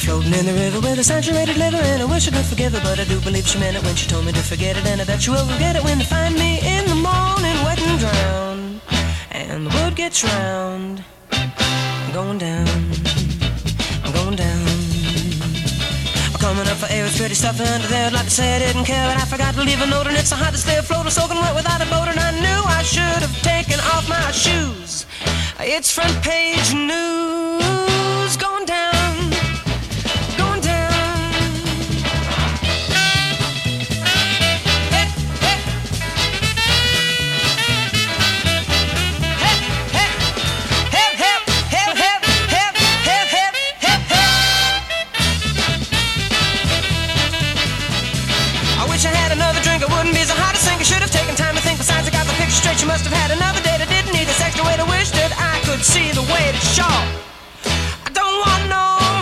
Floating in the river with a saturated liver, and I wish I could forgive her, but I do believe she meant it when she told me to forget it, and I bet you will regret it when you find me in the morning wet and drowned, and the word gets round. I'm going down, I'm going down. I'm coming up for air, it's pretty stuffy under there. I'd like to say I didn't care, but I forgot to leave a note, and it's so hot to stay afloat or soaking wet without a boat, and I knew I should have taken off my shoes. It's front page news. Going down, going down. Hey, hey. Hey, hey. Help, help, help, help, help, help, help, help, help. I wish I had another drink, I wouldn't be so hot to sink. I should have taken time to think. Besides, I got the picture straight. You must have had another date. I didn't need this extra way to wish that I could see the way to show. I don't want no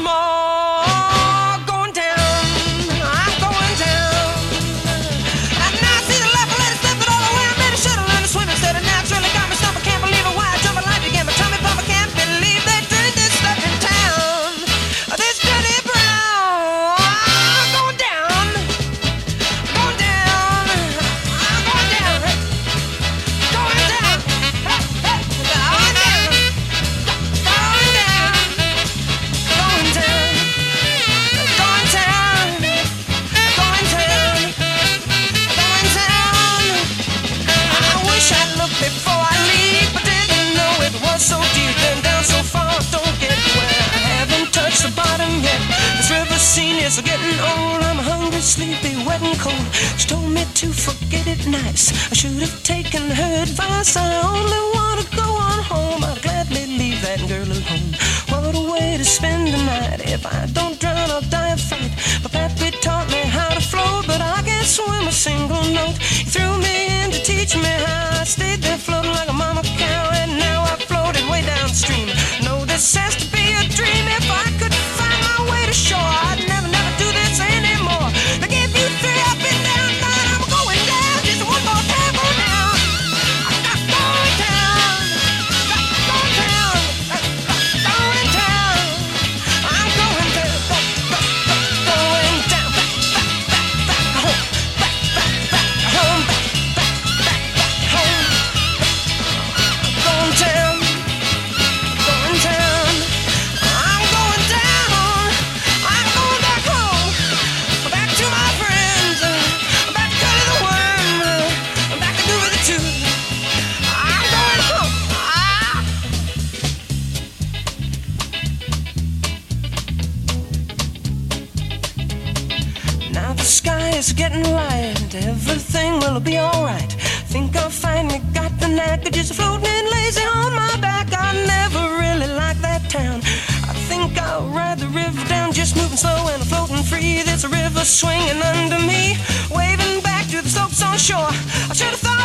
more. Going down, I'm going down. And now I see the left, I let it slip it all away. I made a shuttle learn to swim instead, and now it's really got me stuck. I can't believe it. Why I jump in life again? My tummy pump, I can't believe they drink this stuff in town. This dirty brown. I'm going down, going down. I'm going down, going down. Hey, hey, going down. Going down, going down, going down, going down, going down. I wish I'd looked before I leave, but didn't know it was so deep and down so far. Don't get where I haven't touched the bottom yet. This river scene is getting old. I'm hungry, sleepy, wet and cold. She told me to forget it nice. I should have taken her advice. I only want to go on home. I'd gladly leave that girl alone. What a way to spend the night. If I don't drown, I'll die of fright. My pappy taught me how to float, but I can't swim a single note. He threw me in to teach me how. I stayed there floating like a mama cow, and now I floated way downstream. No, this has to be a dream. If I could find my way to shore, I'd never, never do this anymore. Now give you 3 up and down, nine, I'm going down. Just one more time, go down. I'm going down, going down, going down. I'm going down, going down, back home, back home, back home. Going down, going down. I'm going down, I'm going back home, back to my friends, back to Curly the Worm, back to Groovy the Tooth. I'm going home. Now the sky is getting light, everything will be alright. Think I'll finally got the knack of just floating in lazy on my back. I never really liked that town. I think I'll ride the river down, just moving slow and floating free. There's a river swinging under me, waving back to the slopes on shore. I should have thought